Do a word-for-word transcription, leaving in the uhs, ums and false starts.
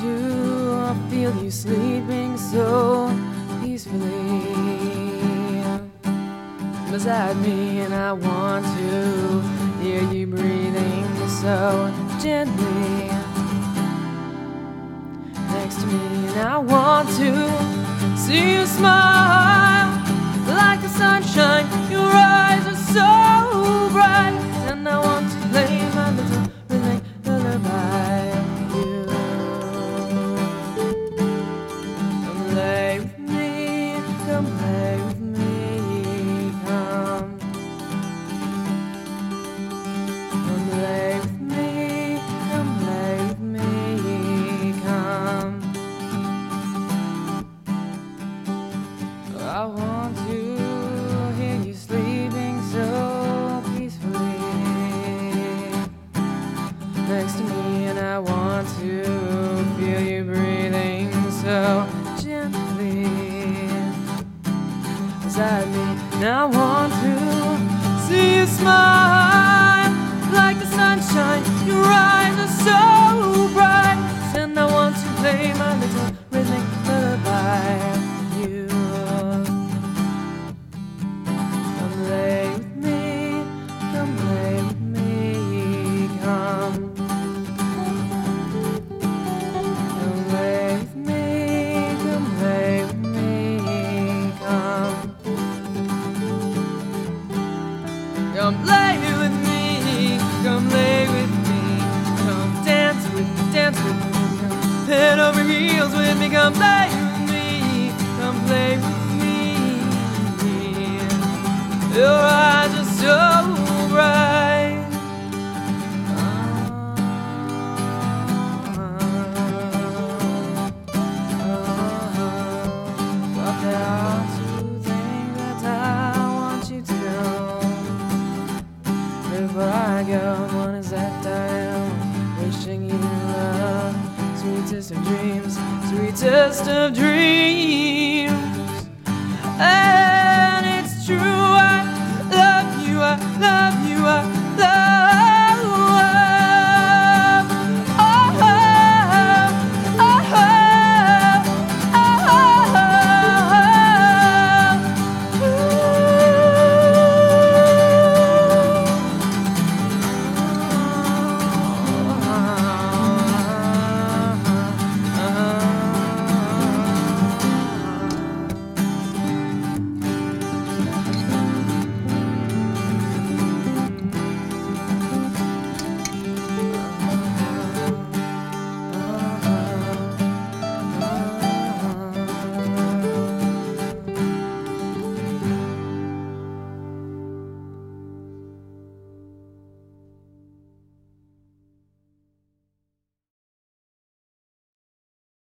to feel you sleeping so peacefully beside me, and I want to hear you breathing so gently next to me, and I want to see you smile like the sunshine. Your eyes are so bright, and I want to play my little rhythmic lullaby with you. Come play with me, come play with me, come. Come play with me, come play with me, come. I want to hear you sleeping so peacefully next to me, and I want to feel you breathing so gently beside me, and I want to see you smile like the sunshine. Your eyes are so bright, and I want to play my little rhythmic lullaby with you. Come play with me, come play with me, come. Come play with me, come play with me, come. Come play with me, come play with me, come dance with me, dance with me, come head over heels with me, come play with me, come play with me. Your eyes are so bright. But there are two things that I want you to know before I go. One is that I am wishing you love, sweetest of dreams, sweetest of dreams. Hey.